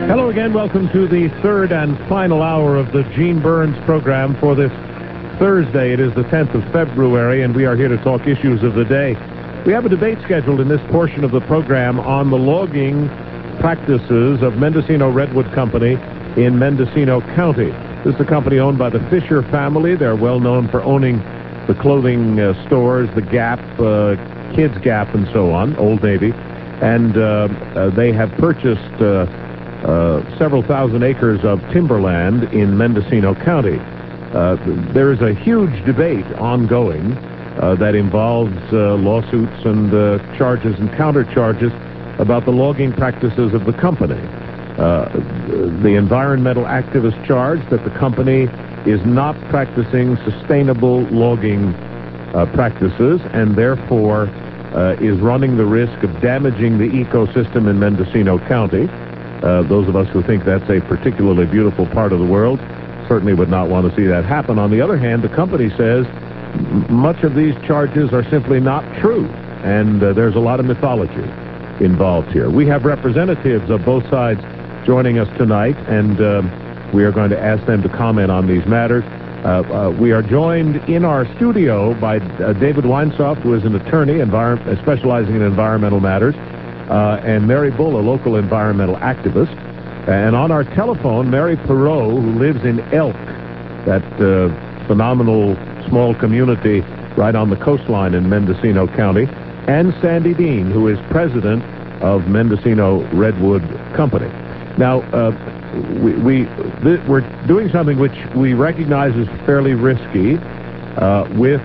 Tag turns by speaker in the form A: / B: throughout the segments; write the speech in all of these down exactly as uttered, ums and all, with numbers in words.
A: Hello again. Welcome to the third and final hour of the Gene Burns program for this Thursday. It is the tenth of February, and we are here to talk issues of the day. We have a debate scheduled in this portion of the program on the logging practices of Mendocino Redwood Company in Mendocino County. This is a company owned by the Fisher family. They're well known for owning the clothing uh, stores, the Gap, uh, Kids Gap, and so on, Old Navy. And uh, uh, they have purchased uh, uh, several thousand acres of timberland in Mendocino County. Uh, there is a huge debate ongoing uh, that involves uh, lawsuits and uh, charges and countercharges about the logging practices of the company. Uh, the environmental activists charge that the company is not practicing sustainable logging uh, practices and therefore uh, is running the risk of damaging the ecosystem in Mendocino County. Uh, those of us who think that's a particularly beautiful part of the world certainly would not want to see that happen. On the other hand, the company says m- much of these charges are simply not true, and uh, there's a lot of mythology involved here. We have representatives of both sides joining us tonight, and uh, we are going to ask them to comment on these matters. Uh, uh, we are joined in our studio by uh, David Weinsoft, who is an attorney envir- specializing in environmental matters, uh, and Mary Bull, a local environmental activist. And on our telephone, Mary Perot, who lives in Elk, that uh, phenomenal small community right on the coastline in Mendocino County, and Sandy Dean, who is president of Mendocino Redwood Company. Now, uh, we, we, th- we're doing something which we recognize is fairly risky. Uh, with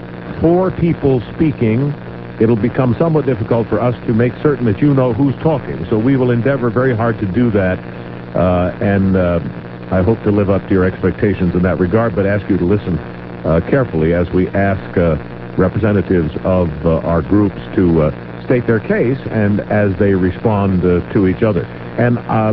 A: four people speaking, it'll become somewhat difficult for us to make certain that you know who's talking. So we will endeavor very hard to do that, uh, and uh, I hope to live up to your expectations in that regard, but ask you to listen uh, carefully as we ask uh, representatives of uh, our groups to uh, state their case and as they respond uh, to each other. And uh,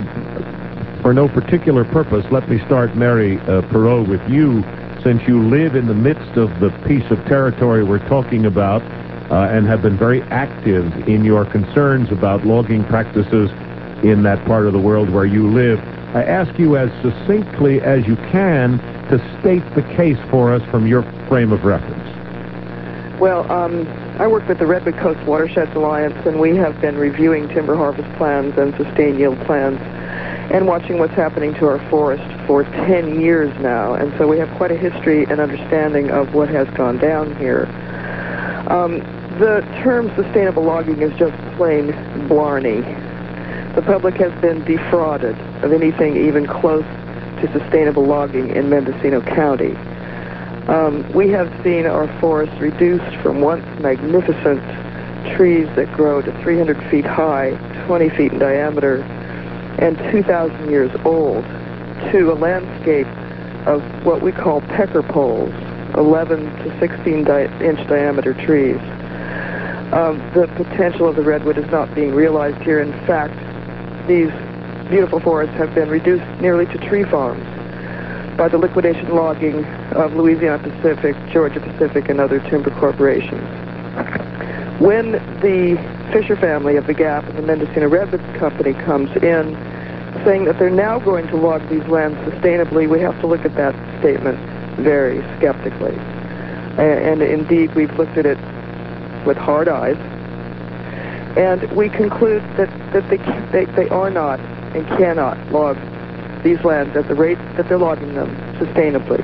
A: for no particular purpose, let me start, Mary uh, Perot, with you, since you live in the midst of the piece of territory we're talking about uh, and have been very active in your concerns about logging practices in that part of the world where you live. I ask you as succinctly as you can to state the case for us from your frame of reference.
B: Well, um, I work with the Redwood Coast Watersheds Alliance, and we have been reviewing timber harvest plans and sustained yield plans and watching what's happening to our forest for ten years now. And so we have quite a history and understanding of what has gone down here. Um, the term sustainable logging is just plain blarney. The public has been defrauded of anything even close to sustainable logging in Mendocino County. Um, we have seen our forests reduced from once magnificent trees that grow to three hundred feet high, twenty feet in diameter, and two thousand years old, to a landscape of what we call pecker poles, eleven to sixteen di- inch diameter trees. Um, the potential of the redwood is not being realized here. In fact, these beautiful forests have been reduced nearly to tree farms by the liquidation logging of Louisiana Pacific, Georgia Pacific, and other timber corporations. When the Fisher family of the Gap and the Mendocino Redwood Company comes in saying that they're now going to log these lands sustainably, we have to look at that statement very skeptically. And, and indeed, we've looked at it with hard eyes, and we conclude that, that they, they, they are not and cannot log these lands at the rate that they're logging them sustainably.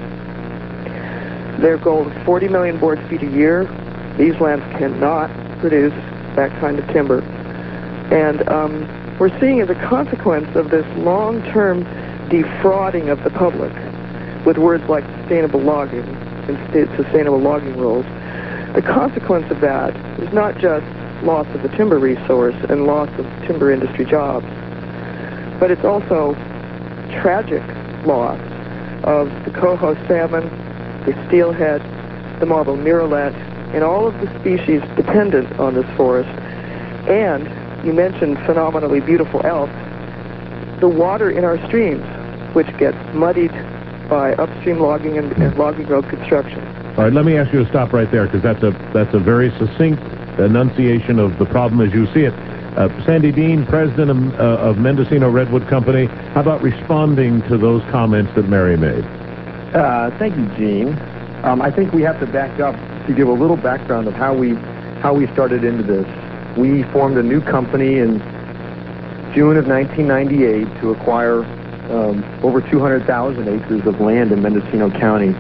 B: Their goal is forty million board feet a year. These lands cannot produce that kind of timber. And um, we're seeing as a consequence of this long-term defrauding of the public with words like sustainable logging and sustainable logging rules, the consequence of that is not just loss of the timber resource and loss of timber industry jobs, but it's also tragic loss of the coho salmon, the steelhead, the marble murrelet, and all of the species dependent on this forest. And you mentioned phenomenally beautiful elk, the water in our streams, which gets muddied by upstream logging and, and logging road construction.
A: All right, let me ask you to stop right there, because that's a that's a very succinct enunciation of the problem as you see it. Uh, Sandy Dean, president of, uh, of Mendocino Redwood Company, how about responding to those comments that Mary made?
C: Uh, thank you, Gene. Um, I think we have to back up to give a little background of how we how we started into this. We formed a new company in June of nineteen ninety-eight to acquire um, over two hundred thousand acres of land in Mendocino County.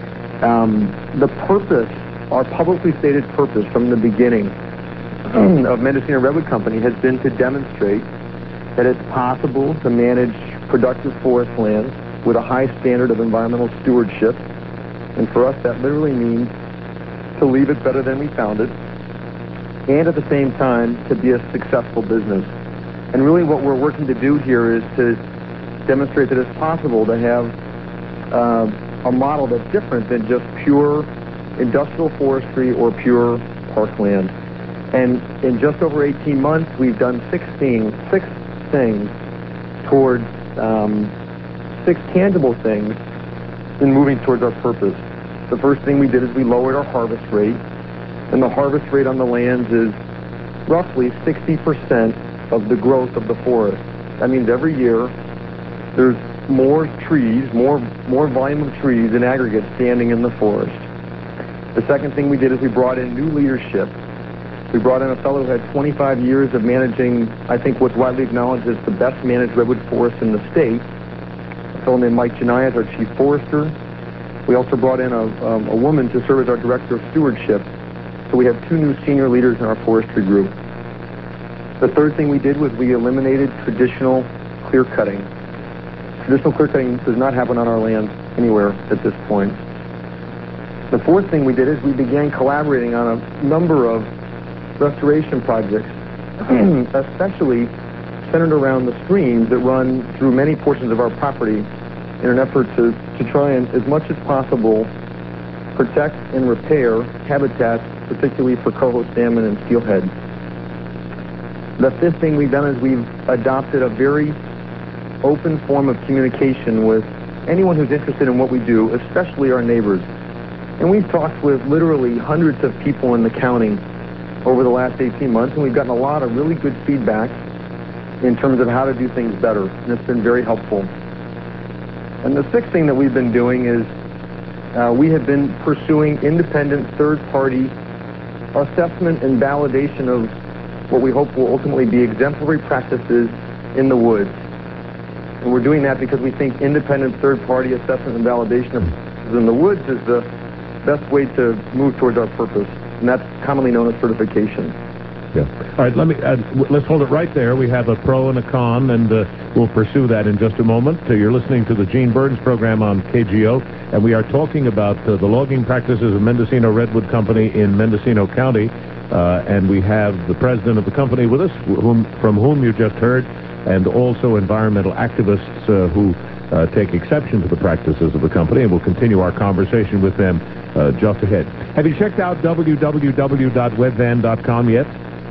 C: Um, the purpose, our publicly stated purpose from the beginning of Mendocino Redwood Company has been to demonstrate that it's possible to manage productive forest lands with a high standard of environmental stewardship. And for us, that literally means to leave it better than we found it, and at the same time, to be a successful business. And really what we're working to do here is to demonstrate that it's possible to have uh, a model that's different than just pure industrial forestry or pure parkland. And in just over eighteen months, we've done sixteen, six things towards um, six tangible things in moving towards our purpose. The first thing we did is we lowered our harvest rate, and the harvest rate on the lands is roughly sixty percent of the growth of the forest. That means every year there's more trees, more, more volume of trees in aggregate standing in the forest. The second thing we did is we brought in new leadership. We brought in a fellow who had twenty-five years of managing, I think what's widely acknowledged as the best managed redwood forest in the state, a fellow named Mike Janaya as our chief forester. We also brought in a, um, a woman to serve as our director of stewardship. So we have two new senior leaders in our forestry group. The third thing we did was we eliminated traditional clear cutting. Traditional clear cutting does not happen on our lands anywhere at this point. The fourth thing we did is we began collaborating on a number of restoration projects, especially centered around the streams that run through many portions of our property in an effort to, to try and, as much as possible, protect and repair habitats, particularly for coho salmon and steelhead. The fifth thing we've done is we've adopted a very open form of communication with anyone who's interested in what we do, especially our neighbors. And we've talked with literally hundreds of people in the county over the last eighteen months, and we've gotten a lot of really good feedback in terms of how to do things better, and it's been very helpful. And the sixth thing that we've been doing is uh, we have been pursuing independent third-party assessment and validation of what we hope will ultimately be exemplary practices in the woods. And we're doing that because we think independent third-party assessment and validation of practices in the woods is the best way to move towards our purpose, and that's commonly known as certification.
A: Yeah. All right, let me, uh, let's hold it right there. We have a pro and a con, and uh, we'll pursue that in just a moment. Uh, you're listening to the Gene Burns program on K G O, and we are talking about uh, the logging practices of Mendocino Redwood Company in Mendocino County, uh, and we have the president of the company with us, whom, from whom you just heard, and also environmental activists uh, who uh, take exception to the practices of the company, and we'll continue our conversation with them uh, just ahead. Have you checked out w w w dot webvan dot com yet?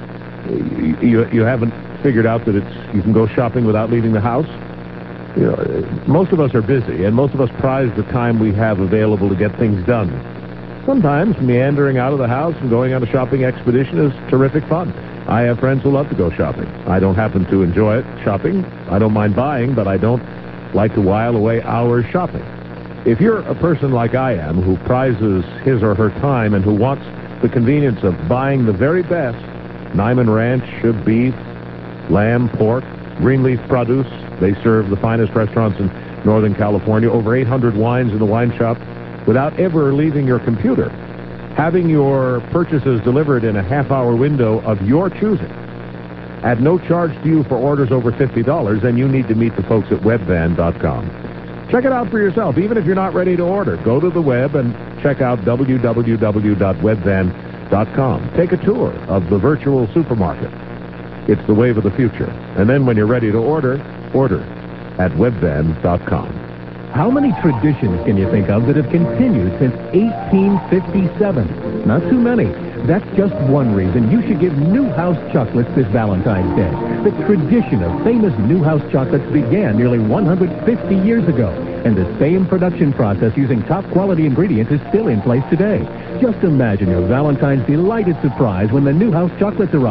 A: You, you haven't figured out that it's you can go shopping without leaving the house? You know, most of us are busy, and most of us prize the time we have available to get things done. Sometimes meandering out of the house and going on a shopping expedition is terrific fun. I have friends who love to go shopping. I don't happen to enjoy it, shopping. I don't mind buying, but I don't like to while away hours shopping. If you're a person like I am, who prizes his or her time and who wants the convenience of buying the very best, Nyman Ranch, beef, lamb, pork, Greenleaf produce. They serve the finest restaurants in Northern California, over eight hundred wines in the wine shop, without ever leaving your computer. Having your purchases delivered in a half-hour window of your choosing, at no charge to you for orders over fifty dollars, then you need to meet the folks at webvan dot com. Check it out for yourself. Even if you're not ready to order, go to the web and check out w w w dot webvan dot com. Take a tour of the virtual supermarket. It's the wave of the future. And then when you're ready to order, order at webvan dot com.
D: How many traditions can you think of that have continued since eighteen fifty-seven? Not too many. That's just one reason you should give Newhouse chocolates this Valentine's Day. The tradition of famous Newhouse chocolates began nearly one hundred fifty years ago, and the same production process using top-quality ingredients is still in place today. Just imagine your Valentine's delighted surprise when the Newhouse chocolates arrive.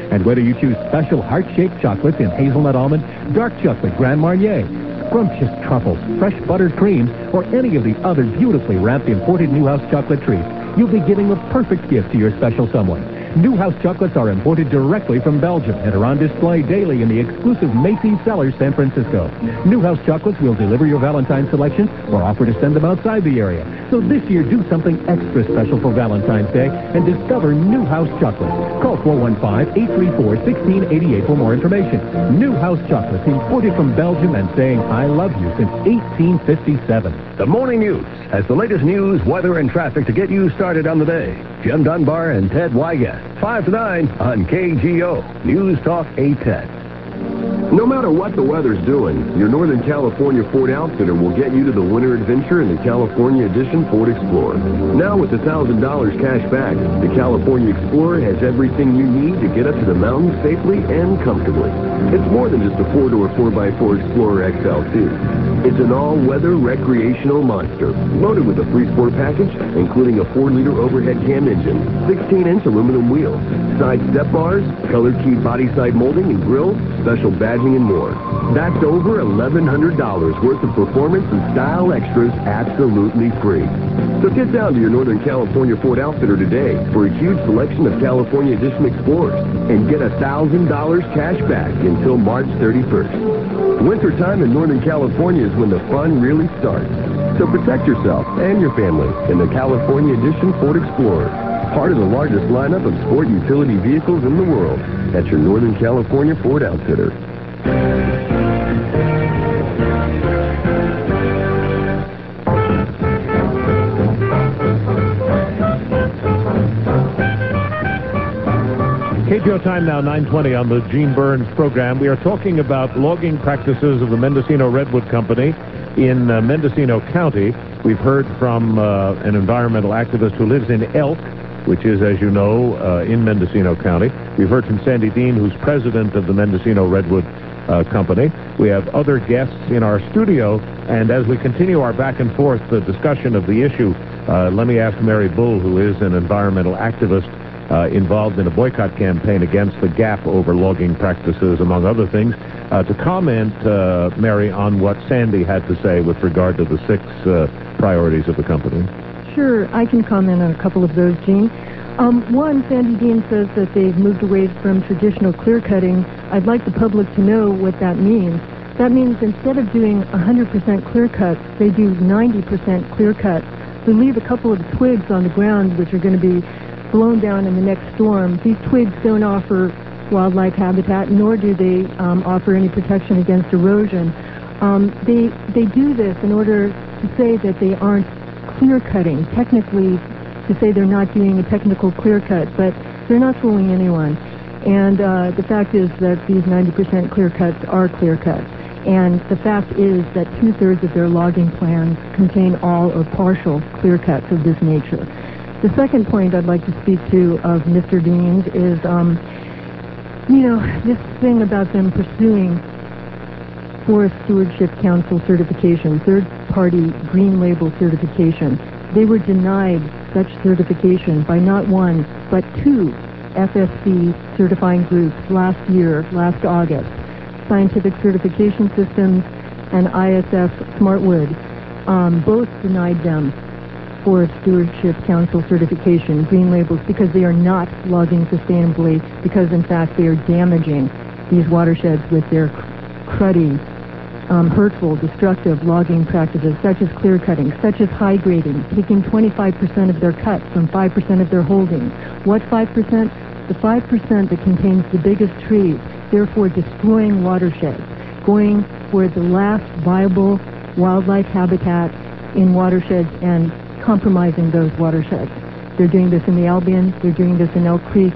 D: And whether you choose special heart-shaped chocolates in hazelnut almond, dark chocolate Grand Marnier, scrumptious truffles, fresh buttered creams, or any of the other beautifully wrapped imported Newhouse chocolate treats, you'll be giving a perfect gift to your special someone. Newhouse chocolates are imported directly from Belgium and are on display daily in the exclusive Macy's Cellars, San Francisco. Newhouse chocolates will deliver your Valentine's selection or offer to send them outside the area. So this year, do something extra special for Valentine's Day and discover Newhouse chocolate. Call four one five, eight three four, one six eight eight for more information. Newhouse chocolates, imported from Belgium and saying I love you since eighteen fifty-seven.
E: The Morning News has the latest news, weather, and traffic to get you started on the day. Jim Dunbar and Ted Wygant, five to nine on K G O, News Talk eight ten.
F: No matter what the weather's doing, your Northern California Ford Outfitter will get you to the winter adventure in the California Edition Ford Explorer. Now with one thousand dollars cash back, the California Explorer has everything you need to get up to the mountains safely and comfortably. It's more than just a four-door four by four Explorer X L T. It's an all-weather recreational monster, loaded with a free sport package, including a four liter overhead cam engine, sixteen inch aluminum wheels, side step bars, color-keyed body side molding and grills, special badging, and more. That's over eleven hundred dollars worth of performance and style extras absolutely free. So get down to your Northern California Ford Outfitter today for a huge selection of California Edition Explorers and get one thousand dollars cash back until March thirty-first. Wintertime in Northern California is when the fun really starts. So protect yourself and your family in the California Edition Ford Explorer, part of the largest lineup of sport utility vehicles in the world at your Northern California Ford Outfitter.
A: K G O time now, nine twenty on the Gene Burns program. We are talking about logging practices of the Mendocino Redwood Company in uh, Mendocino County. We've heard from uh, an environmental activist who lives in Elk, which is, as you know, uh, in Mendocino County. We've heard from Sandy Dean, who's president of the Mendocino Redwood uh, Company. We have other guests in our studio, and as we continue our back and forth the discussion of the issue, uh, let me ask Mary Bull, who is an environmental activist uh, involved in a boycott campaign against the G A P over logging practices, among other things, uh, to comment, uh, Mary, on what Sandy had to say with regard to the six uh, priorities of the company.
G: Sure, I can comment on a couple of those, Gene. Um, one, Sandy Dean says that they've moved away from traditional clear cutting. I'd like the public to know what that means. That means instead of doing one hundred percent clear cuts, they do ninety percent clear cuts. They leave a couple of twigs on the ground, which are going to be blown down in the next storm. These twigs don't offer wildlife habitat, nor do they um, offer any protection against erosion. Um, they, they do this in order to say that they aren't clear cutting, technically, to say they're not doing a technical clear cut, but they're not fooling anyone. And uh, the fact is that these ninety percent clear cuts are clear cuts. And the fact is that two-thirds of their logging plans contain all or partial clear cuts of this nature. The second point I'd like to speak to of Mister Dean's is, um, you know, this thing about them pursuing Forest Stewardship Council certification, third-party green label certification. They were denied such certification by not one, but two F S C certifying groups last year, last August. Scientific Certification Systems and I S F Smartwood um, both denied them Forest Stewardship Council certification, green labels, because they are not logging sustainably, because in fact they are damaging these watersheds with their cruddy, Um, hurtful, destructive logging practices, such as clear cutting, such as high grading, taking twenty-five percent of their cuts from five percent of their holdings. What five percent? The five percent that contains the biggest trees, therefore destroying watersheds, going for the last viable wildlife habitat in watersheds and compromising those watersheds. They're doing this in the Albion, they're doing this in Elk Creek.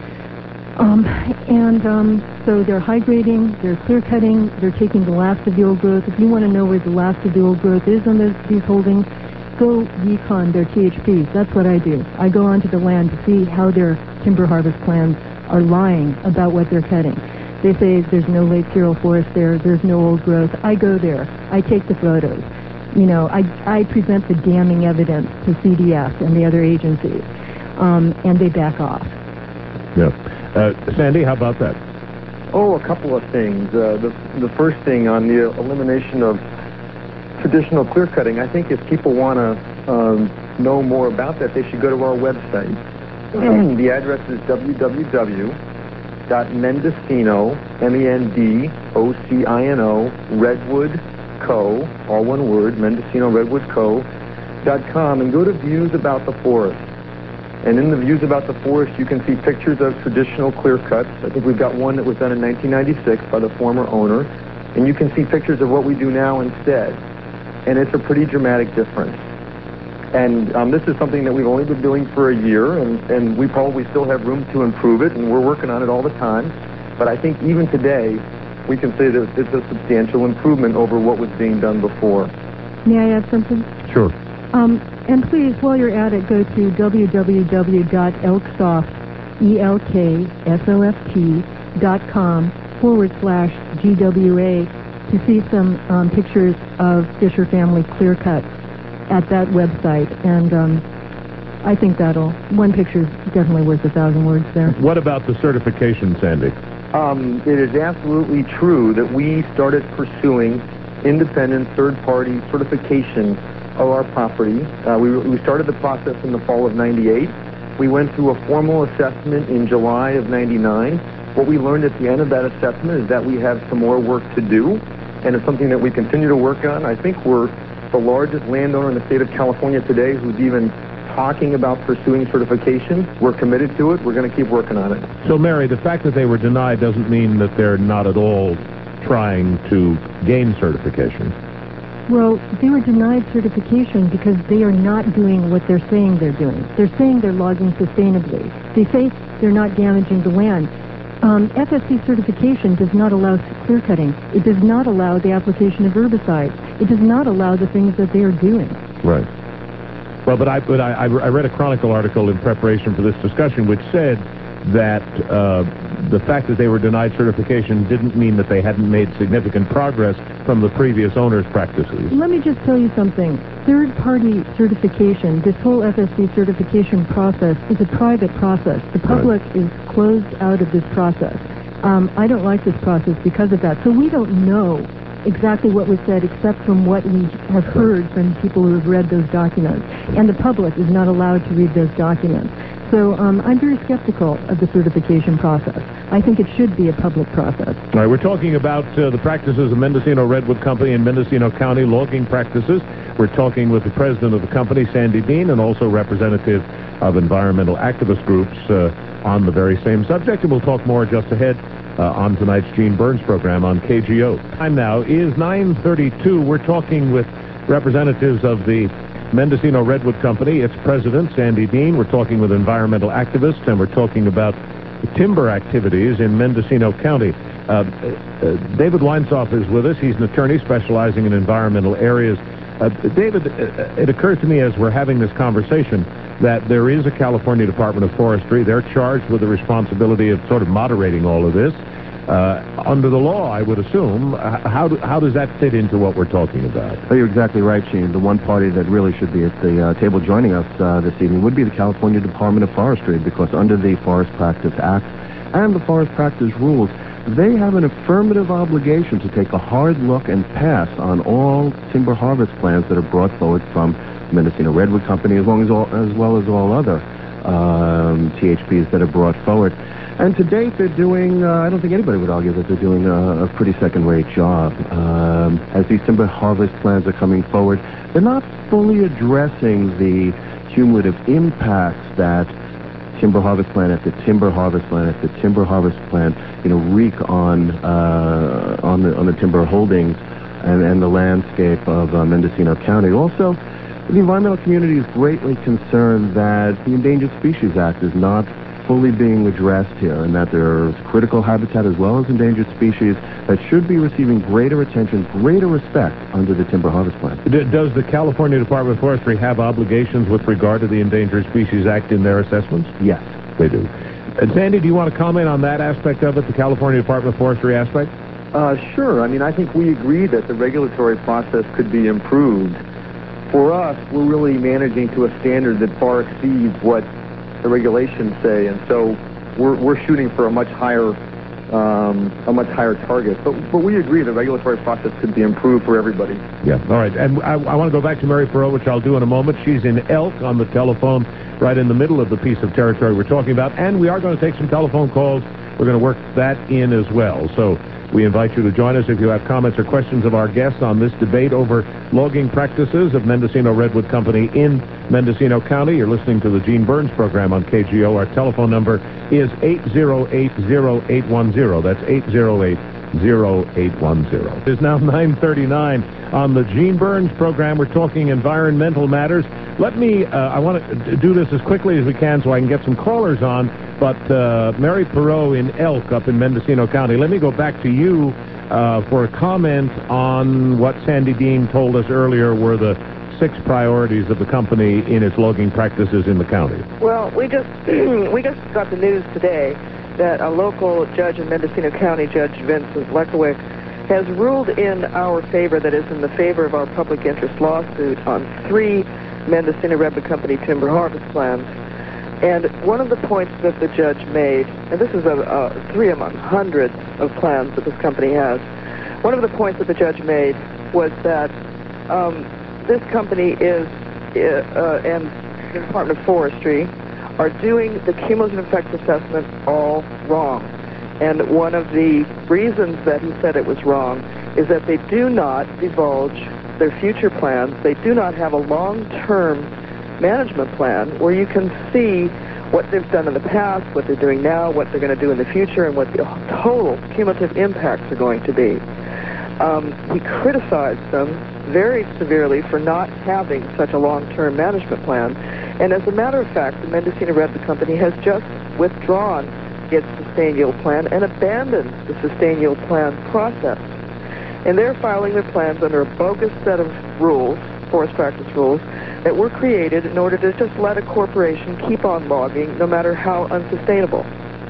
G: Um, and um, so they're high grading, they're clear cutting, they're taking the last of the old growth. If you want to know where the last of the old growth is on those, these holdings, go recon their T H Ps. That's what I do. I go onto the land to see how their timber harvest plans are lying about what they're cutting. They say there's no late cereal forest there, there's no old growth. I go there, I take the photos. You know, I, I present the damning evidence to C D F and the other agencies, um, and they back off.
A: Yeah. Uh, Sandy, how about that?
C: Oh, a couple of things. Uh, the, the first thing on the elimination of traditional clear cutting, I think if people want to um, know more about that, they should go to our website. The address is w w w dot mendocino, M E N D O C I N O, Redwood Co., all one word, Mendocino Redwood Co. dot com, and go to Views About the Forest. And in the Views About the Forest, you can see pictures of traditional clear cuts. I think we've got one that was done in nineteen ninety-six by the former owner. And you can see pictures of what we do now instead. And it's a pretty dramatic difference. And um, this is something that we've only been doing for a year, and, and we probably still have room to improve it, and we're working on it all the time. But I think even today, we can say that it's a substantial improvement over what was being done before.
G: May I add something?
A: Sure.
G: Um, and please, while you're at it, go to w w w dot elksoft, E L K S O F T, dot com forward slash G W A to see some um, pictures of Fisher Family clear cuts at that website. And um, I think that'll, one picture is definitely worth a thousand words there.
A: What about the certification, Sandy?
C: Um, it is absolutely true that we started pursuing independent third-party certification of our property. Uh, we, we started the process in the fall of ninety-eight. We went through a formal assessment in July of ninety-nine. What we learned at the end of that assessment is that we have some more work to do, and it's something that we continue to work on. I think we're the largest landowner in the state of California today who's even talking about pursuing certification. We're committed to it. We're going to keep working on it.
A: So, Mary, the fact that they were denied doesn't mean that they're not at all trying to gain certification.
G: Well, they were denied certification because they are not doing what they're saying they're doing. They're saying they're logging sustainably. They say they're not damaging the land. Um, F S C certification does not allow clear cutting. It does not allow the application of herbicides. It does not allow the things that they are doing.
A: Right. Well, but I but I, I read a Chronicle article in preparation for this discussion which said that uh, the fact that they were denied certification didn't mean that they hadn't made significant progress from the previous owner's practices.
G: Let me just tell you something. Third-party certification, this whole F S C certification process is a private process. The public right. is closed out of this process. Um, I don't like this process because of that. So we don't know exactly what was said except from what we have heard from people who have read those documents. And the public is not allowed to read those documents. So um, I'm very skeptical of the certification process. I think it should be a public process.
A: All right, we're talking about uh, the practices of Mendocino Redwood Company in Mendocino County, logging practices. We're talking with the president of the company, Sandy Dean, and also representative of environmental activist groups uh, on the very same subject. And we'll talk more just ahead uh, on tonight's Gene Burns program on K G O. Time now is nine thirty-two. We're talking with representatives of the Mendocino Redwood Company, its president, Sandy Dean. We're talking with environmental activists, and we're talking about timber activities in Mendocino County. Uh, uh, David Weinsoff is with us. He's an attorney specializing in environmental areas. Uh, David, uh, it occurs to me as we're having this conversation that there is a California Department of Forestry. They're charged with the responsibility of sort of moderating all of this. Uh, under the law, I would assume. How do, how does that fit into what we're talking about?
H: Oh, you're exactly right, Gene. The one party that really should be at the uh, table joining us uh, this evening would be the California Department of Forestry, because under the Forest Practice Act and the Forest Practice Rules, they have an affirmative obligation to take a hard look and pass on all timber harvest plans that are brought forward from Mendocino Redwood Company, as, long as, all, as well as all other um, T H Ps that are brought forward. And to date, they're doing, uh, I don't think anybody would argue that they're doing a, a pretty second-rate job. Um, as these timber harvest plans are coming forward, they're not fully addressing the cumulative impacts that timber harvest plan after timber harvest plan after timber harvest plan, you know, wreak on uh, on the on the timber holdings and, and the landscape of uh, Mendocino County. Also, the environmental community is greatly concerned that the Endangered Species Act is not fully being addressed here, and that there's critical habitat as well as endangered species that should be receiving greater attention, greater respect under the Timber Harvest Plan.
A: D- does the California Department of Forestry have obligations with regard to the Endangered Species Act in their assessments?
H: Yes.
A: They do. And Sandy, do you want to comment on that aspect of it, the California Department of Forestry aspect?
C: Uh, sure. I mean, I think we agree that the regulatory process could be improved. For us, we're really managing to a standard that far exceeds what the regulations say, and so we're, we're shooting for a much higher um, a much higher target. But, but we agree the regulatory process could be improved for everybody.
A: Yeah, all right. And I, I want to go back to Mary Perot, which I'll do in a moment. She's in Elk on the telephone, right in the middle of the piece of territory we're talking about. And we are going to take some telephone calls. We're going to work that in as well. So we invite you to join us if you have comments or questions of our guests on this debate over logging practices of Mendocino Redwood Company in Mendocino County. You're listening to the Gene Burns program on K G O. Our telephone number is eight zero eight, zero eight one zero. That's eight zero eight, zero eight one zero. It is now nine thirty-nine on the Gene Burns program. We're talking environmental matters. Let me, uh, I want to do this as quickly as we can so I can get some callers on. But uh, Mary Perot in Elk up in Mendocino County, let me go back to you uh, for a comment on what Sandy Dean told us earlier were the six priorities of the company in its logging practices in the county.
B: Well, we just we just got the news today that a local judge in Mendocino County, Judge Vincent Lekowicz, has ruled in our favor, that is in the favor of our public interest lawsuit on three Mendocino Redwood Company timber harvest plans. And one of the points that the judge made, and this is a, a three among hundreds of plans that this company has, one of the points that the judge made was that um, this company is, uh, and the Department of Forestry, are doing the cumulative effects assessment all wrong. And one of the reasons that he said it was wrong is that they do not divulge their future plans. They do not have a long-term management plan where you can see what they've done in the past, what they're doing now, what they're going to do in the future, and what the total cumulative impacts are going to be. Um, he criticized them very severely for not having such a long-term management plan. And as a matter of fact, the Mendocino Redwood Company has just withdrawn its Sustain Yield Plan and abandoned the Sustain Yield Plan process. And they're filing their plans under a bogus set of rules, forest practice rules, that were created in order to just let a corporation keep on logging no matter how unsustainable.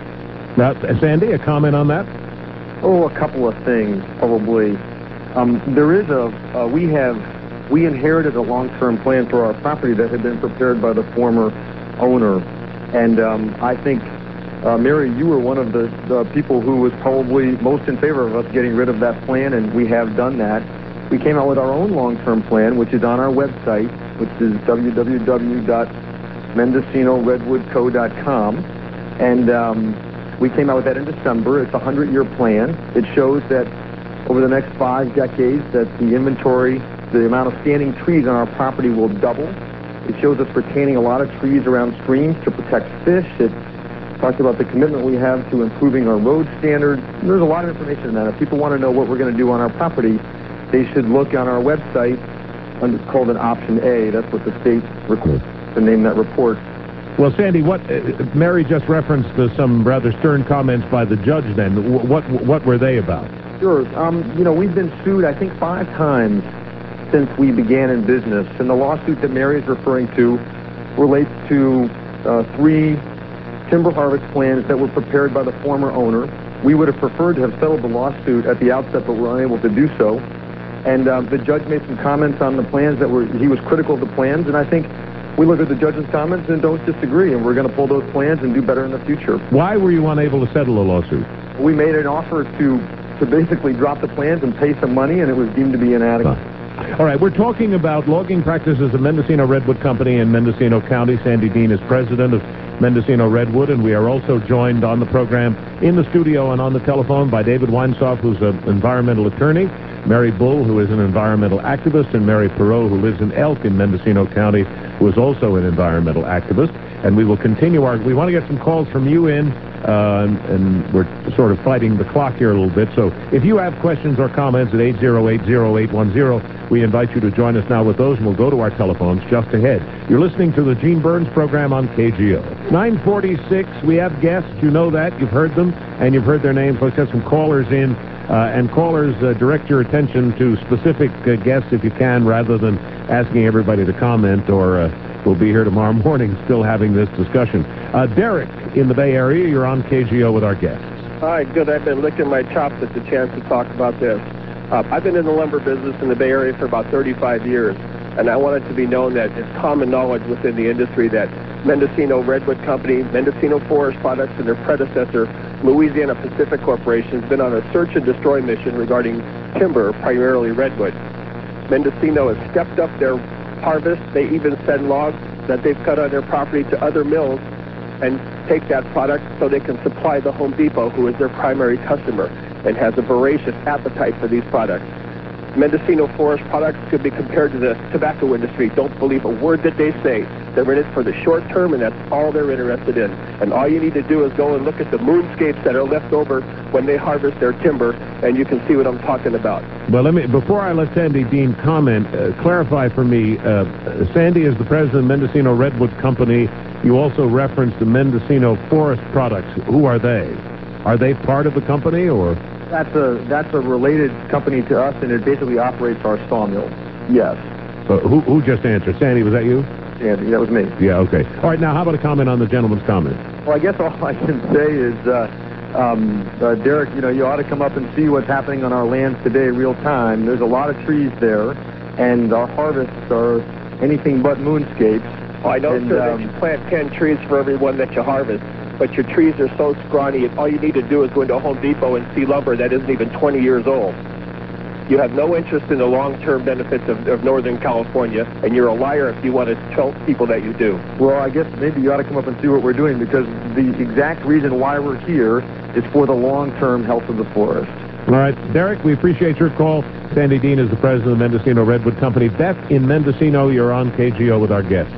A: Now, Sandy, a comment on that?
C: Oh, a couple of things, probably. Um, there is a, uh, we have, we inherited a long-term plan for our property that had been prepared by the former owner. And um, I think, uh, Mary, you were one of the, the people who was probably most in favor of us getting rid of that plan, and we have done that. We came out with our own long-term plan, which is on our website, which is w w w dot mendocino redwood co dot com. And um, we came out with that in December. It's a hundred-year plan. It shows that over the next five decades that the inventory, the amount of standing trees on our property will double. It shows us retaining a lot of trees around streams to protect fish. It talks about the commitment we have to improving our road standards. And there's a lot of information in that. If people want to know what we're going to do on our property, they should look on our website. It's called an Option A. That's what the state requires to name that report.
A: Well, Sandy, what uh, Mary just referenced uh, some rather stern comments by the judge. Then, what what were they about?
C: Sure. Um, you know, we've been sued, I think, five times since we began in business, and the lawsuit that Mary is referring to relates to uh, three timber harvest plans that were prepared by the former owner. We would have preferred to have settled the lawsuit at the outset, but were unable to do so. And uh, the judge made some comments on the plans that were, he was critical of the plans, and I think we look at the judge's comments and don't disagree, and we're going to pull those plans and do better in the future.
A: Why were you unable to settle the lawsuit?
C: We made an offer to, to basically drop the plans and pay some money, and it was deemed to be inadequate.
A: Huh. All right, we're talking about logging practices of Mendocino Redwood Company in Mendocino County. Sandy Dean is president of Mendocino Redwood, and we are also joined on the program in the studio and on the telephone by David Weinstoff, who's an environmental attorney, Mary Bull, who is an environmental activist, and Mary Perot, who lives in Elk in Mendocino County, who is also an environmental activist. And we will continue our, we want to get some calls from you in, uh, and, and we're sort of fighting the clock here a little bit. So if you have questions or comments at eight zero eight, zero eight one zero, we invite you to join us now with those, and we'll go to our telephones just ahead. You're listening to the Gene Burns program on K G O. nine forty-six, we have guests. You know that. You've heard them, and you've heard their names. Let's get some callers in. Uh, and callers, uh, direct your attention to specific uh, guests if you can, rather than asking everybody to comment, or uh, we'll be here tomorrow morning still having this discussion. Uh, Derek in the Bay Area, you're on K G O with our guests.
I: All right, good. I've been licking my chops at the chance to talk about this. Uh, I've been in the lumber business in the Bay Area for about thirty-five years, and I want it to be known that it's common knowledge within the industry that Mendocino Redwood Company, Mendocino Forest Products, and their predecessor, Louisiana Pacific Corporation, has been on a search and destroy mission regarding timber, primarily redwood. Mendocino has stepped up their harvest. They even send logs that they've cut on their property to other mills and take that product so they can supply the Home Depot, who is their primary customer and has a voracious appetite for these products. Mendocino Forest Products could be compared to the tobacco industry. Don't believe a word that they say. They're in it for the short term, and that's all they're interested in. And all you need to do is go and look at the moonscapes that are left over when they harvest their timber, and you can see what I'm talking about.
A: Well, let me, before I let Sandy Dean comment, uh, clarify for me, uh, Sandy is the president of Mendocino Redwood Company. You also referenced the Mendocino Forest Products. Who are they? Are they part of the company, or?
C: That's a that's a related company to us, and it basically operates our sawmill. Yes.
A: Uh, who, who just answered? Sandy, was that you?
C: Yeah, that was me.
A: Yeah, okay. All right, now how about a comment on the gentleman's comment?
C: Well, I guess all I can say is, uh, um, uh, Derek, you know, you ought to come up and see what's happening on our lands today real time. There's a lot of trees there, and our harvests are anything but moonscapes.
I: Oh, I know,
C: and,
I: sir,
C: um,
I: that you plant ten trees for every one that you harvest, but your trees are so scrawny, and all you need to do is go into Home Depot and see lumber that isn't even twenty years old. You have no interest in the long-term benefits of, of Northern California, and you're a liar if you want to tell people that you do.
C: Well, I guess maybe you ought to come up and see what we're doing, because the exact reason why we're here is for the long-term health of the forest.
A: All right, Derek, we appreciate your call. Sandy Dean is the president of Mendocino Redwood Company. Beth in Mendocino, you're on K G O with our guests.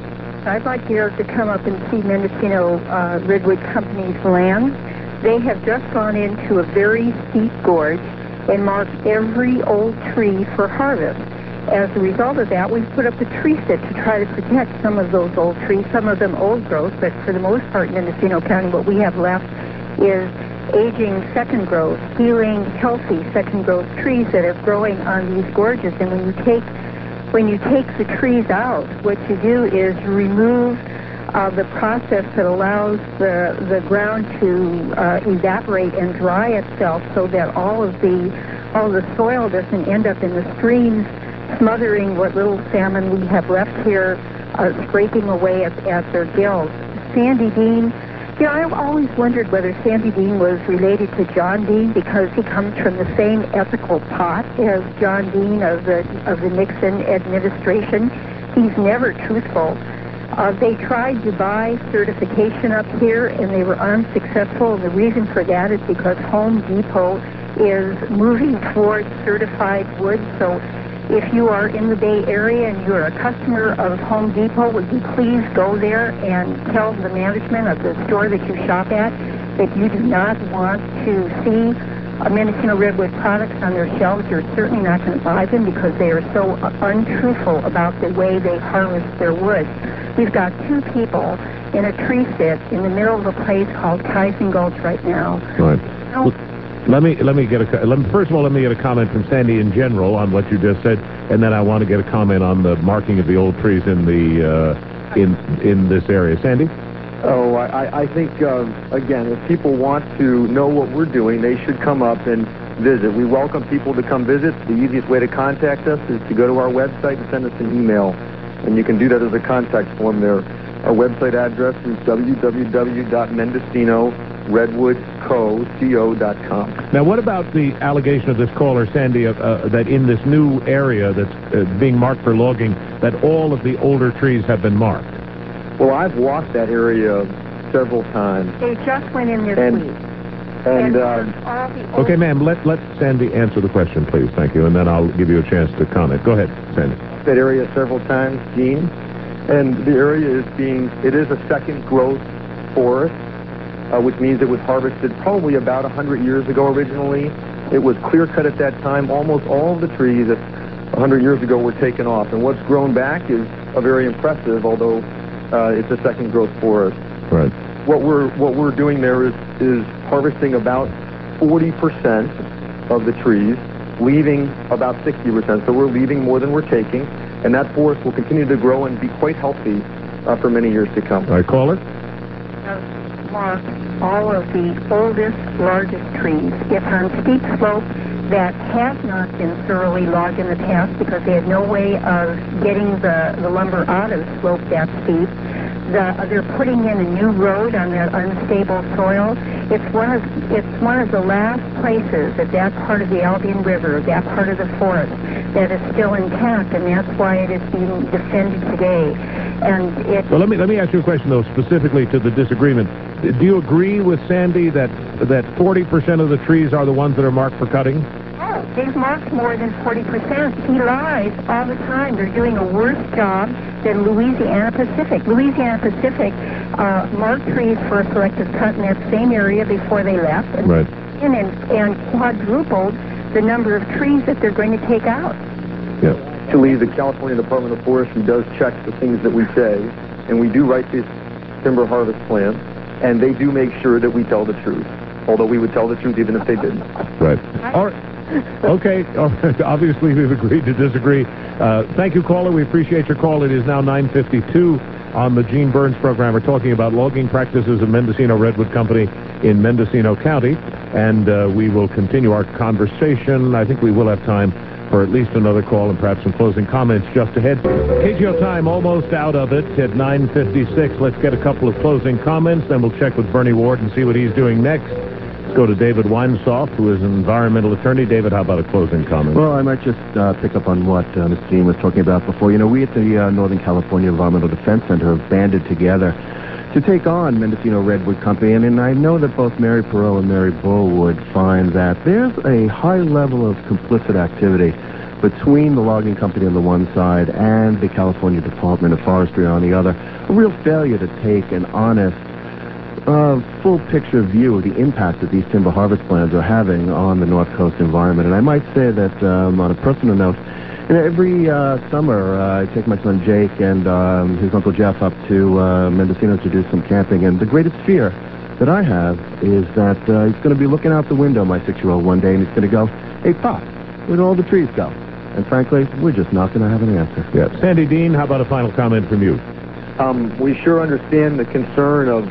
J: I'd like you to come up and see Mendocino uh, Redwood Company's land. They have just gone into a very steep gorge and marked every old tree for harvest. As a result of that, we've put up a tree sit to try to protect some of those old trees, some of them old growth, but for the most part in Mendocino County, what we have left is aging second growth, healing, healthy second growth trees that are growing on these gorges. And when you take When you take the trees out, what you do is remove uh, the process that allows the, the ground to uh, evaporate and dry itself, so that all of the all of the soil doesn't end up in the streams, smothering what little salmon we have left here, uh, scraping away at, at their gills. Sandy Dean, you know, I've always wondered whether Sandy Dean was related to John Dean, because he comes from the same ethical pot as John Dean of the of the Nixon administration. He's never truthful. Uh, they tried to buy certification up here, and they were unsuccessful. And the reason for that is because Home Depot is moving towards certified wood. So if you are in the Bay Area and you're a customer of Home Depot, would you please go there and tell the management of the store that you shop at that you do not want to see uh, Mendocino Redwood products on their shelves. You're certainly not going to buy them because they are so untruthful about the way they harvest their wood. We've got two people in a tree sit in the middle of a place called Tyson Gulch right now.
A: Right.
J: Oh.
A: Let me let me get a let me, first of all let me get a comment from Sandy in general on what you just said, and then I want to get a comment on the marking of the old trees in the uh, in in this area. Sandy.
C: Oh, I, I think uh, again, if people want to know what we're doing, they should come up and visit. We welcome people to come visit. The easiest way to contact us is to go to our website and send us an email, and you can do that as a contact form there. Our website address is w w w dot mendocino redwood co dot com.
A: Now, what about the allegation of this caller, Sandy, uh, uh, that in this new area that's uh, being marked for logging, that all of the older trees have been marked?
C: Well, I've walked that area several times.
J: They just went in this
C: and,
J: week.
C: And,
J: and
C: uh,
J: all the
A: okay, ma'am, let, let Sandy answer the question, please. Thank you, and then I'll give you a chance to comment. Go ahead, Sandy.
C: That area several times, Gene, and the area is being, it is a second growth forest, uh, which means it was harvested probably about one hundred years ago originally. It was clear cut at that time. Almost all of the trees that one hundred years ago were taken off, and what's grown back is a very impressive, although uh, it's a second growth forest.
A: Right.
C: What we're what we're doing there is is harvesting about forty percent of the trees, leaving about sixty percent. So we're leaving more than we're taking, and that forest will continue to grow and be quite healthy uh, for many years to come.
A: All right, caller.
J: Mark all of the oldest, largest trees. If on steep slopes that has not been thoroughly logged in the past because they had no way of getting the, the lumber out of the slope that steep. The, they're putting in a new road on that unstable soil. It's one of it's one of the last places that that part of the Albion River, that part of the forest, that is still intact, and that's why it is being defended today. And it.
A: Well, let me let me ask you a question though, specifically to the disagreement. Do you agree with Sandy that that forty percent of the trees are the ones that are marked for cutting?
J: Oh, they've marked more than forty percent. He lies all the time. They're doing a worse job than Louisiana Pacific. Louisiana Pacific uh, marked trees for a selective cut in that same area before they left, and,
A: right.
J: and, and quadrupled the number of trees that they're going to take out.
A: Yeah.
C: Actually, the California Department of Forestry does check the things that we say, and we do write these timber harvest plans, and they do make sure that we tell the truth, although we would tell the truth even if they didn't.
A: Right. All right. Okay. Obviously, we've agreed to disagree. Uh, thank you, caller. We appreciate your call. It is now nine fifty-two on the Gene Burns program. We're talking about logging practices of Mendocino Redwood Company in Mendocino County, and uh, we will continue our conversation. I think we will have time for at least another call and perhaps some closing comments just ahead. K G O time, almost out of it at nine fifty-six. Let's get a couple of closing comments, then we'll check with Bernie Ward and see what he's doing next. Let's go to David Weinsoff, who is an environmental attorney. David, how about a closing comment?
H: Well, I might just uh, pick up on what uh, Mister Dean was talking about before. You know, we at the uh, Northern California Environmental Defense Center have banded together to take on Mendocino Redwood Company, and, and I know that both Mary Perot and Mary Bull would find that there's a high level of complicit activity between the logging company on the one side and the California Department of Forestry on the other. A real failure to take an honest, uh, full picture view of the impact that these timber harvest plans are having on the North Coast environment. And I might say that um, on a personal note, you know, every uh, summer uh, I take my son Jake and um, his Uncle Jeff up to uh, Mendocino to do some camping, and the greatest fear that I have is that uh, he's going to be looking out the window, my six-year-old, one day, and he's going to go, "Hey, Pop, where'd all the trees go?" And frankly, we're just not going to have an answer.
A: Yeah. Sandy Dean, how about a final comment from you?
C: Um, we sure understand the concern of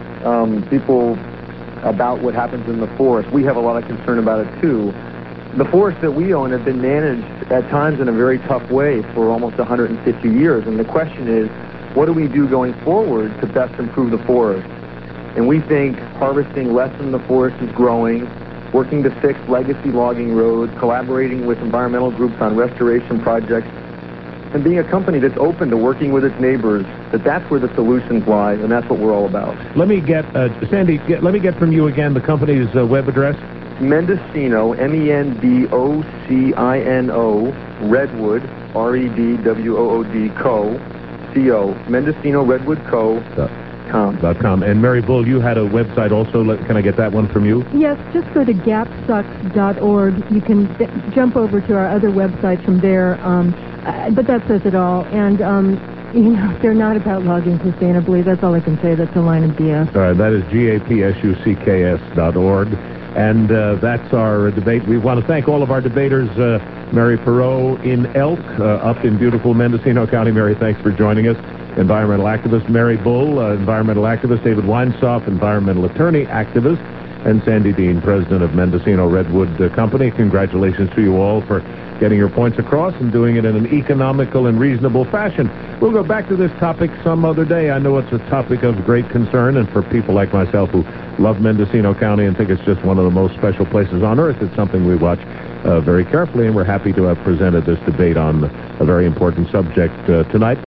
C: um, people about what happens in the forest. We have a lot of concern about it, too. The forests that we own have been managed at times in a very tough way for almost one hundred fifty years. And the question is, what do we do going forward to best improve the forest? And we think harvesting less than the forest is growing, working to fix legacy logging roads, collaborating with environmental groups on restoration projects, and being a company that's open to working with its neighbors, that that's where the solutions lie, and that's what we're all about.
A: Let me get, uh, Sandy, get, let me get from you again the company's uh, web address.
C: Mendocino, M E N D O C I N O, Redwood, R E D W O O D, Co, C O, Mendocino Redwood Co. Com.
A: Dot com. And Mary Bull, you had a website also. Let, can I get that one from you?
G: Yes, just go to gap sucks dot org. You can d- jump over to our other website from there, um, uh, but that says it all. And, um, you know, they're not about logging sustainably. That's all I can say. That's a line of B S.
A: All right, that is G A P S U C K S dot org. And uh, that's our debate. We want to thank all of our debaters. Uh, Mary Perot in Elk, uh, up in beautiful Mendocino County. Mary, thanks for joining us. Environmental activist Mary Bull, uh, environmental activist David Weinsoff, environmental attorney, activist, and Sandy Dean, president of Mendocino Redwood uh, Company. Congratulations to you all for getting your points across and doing it in an economical and reasonable fashion. We'll go back to this topic some other day. I know it's a topic of great concern, and for people like myself who love Mendocino County and think it's just one of the most special places on earth, it's something we watch uh, very carefully, and we're happy to have presented this debate on a very important subject uh, tonight.